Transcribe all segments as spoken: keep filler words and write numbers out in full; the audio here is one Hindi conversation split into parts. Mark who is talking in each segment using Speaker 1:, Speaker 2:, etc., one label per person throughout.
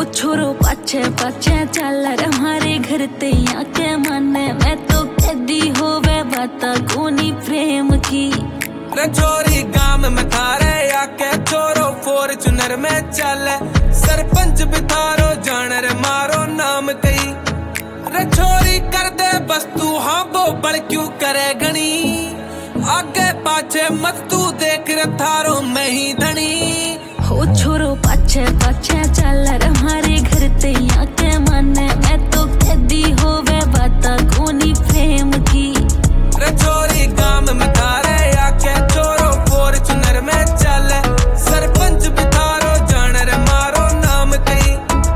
Speaker 1: हो छोरो पाछे पाछे चल रे हमारे घर ते आके माने मैं तो कैदी होवे बात कोनी प्रेम की।
Speaker 2: रे छोरी गाम में थारे आके छोरो फॉर्च्यूनर में चल सरपंच बितारो जान रे मारो नाम कई। रे छोरी कर दे बस तू हाँ वो बड़ क्यों करे घनी आगे पाछे मत तू देख रे थारो मैं ही धनी।
Speaker 1: हो छोरो पाछे पाछे चल रे हमारे घर ते आके माने मैं तो कैदी होवे बात कोनी प्रेम की।
Speaker 2: रे छोरी गाम में थारे आके छोरो फॉर्च्यूनर में चल सरपंच बितारो जान रे मारो नाम कई।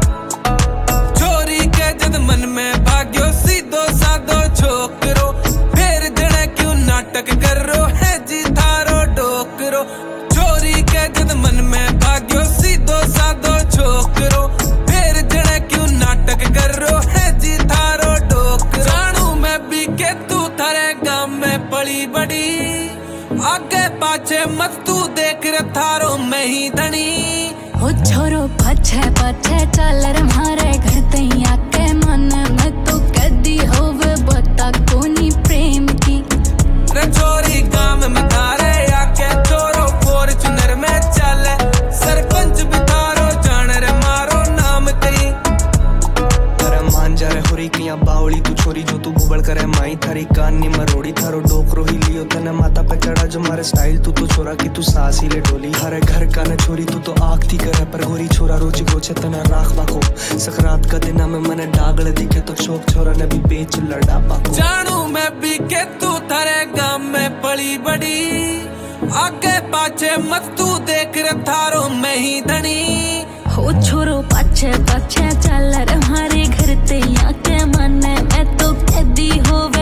Speaker 2: छोरी के जद मन में भाग्यो सीधो साधो छोकरो फिर जने क्यों नाटक कर रो है जी थारो डोकरो। छोरी के जद मन में भाग्यो सीधो साधो छोकरो फिर जने क्यों नाटक कर रो है जी थारो डोकरो। जानू मैं भी के तू थारे गांव में पली बड़ी आगे पाछे मत तू देख रे थारो मैं ही धनी।
Speaker 1: हो छोरो पाछे पाछे चल रे हमारे घर ते आके माने मैं तो कैदी होवे बात कोनी प्रेम की।
Speaker 2: रे छोरी गांव में थारे आके छोरो फॉर्च्यूनर में चल सरपंच बितारो जान रे मारो नाम कई।
Speaker 3: अरे मान जा रे होरी किया बावली तू छोरी जो तू बुबड़ करे माई थारी कानी मरोड़ी थारो डोकरो ही लियो तने माता पे चढ़ा जो मारे स्टाइल तू तो छोरा की तू सास ही ले डोली। हरे घर का न छोरी तू तो आग थी करे पर गोरी छोरा रोज गोचे तना राख बाको सकरात का दिन में मने डागल दिखे तो शोक छोरा ने भी बेच लड़ा पाको।
Speaker 2: जानू मैं भी के तू थारे गांव में पली बड़ी आगे पाछे मत तू देख रे थारो मैं ही धनी।
Speaker 1: हो छोरो पाछे पाछे चल रे हमारे घर ते आके माने मैं तो कैदी होवे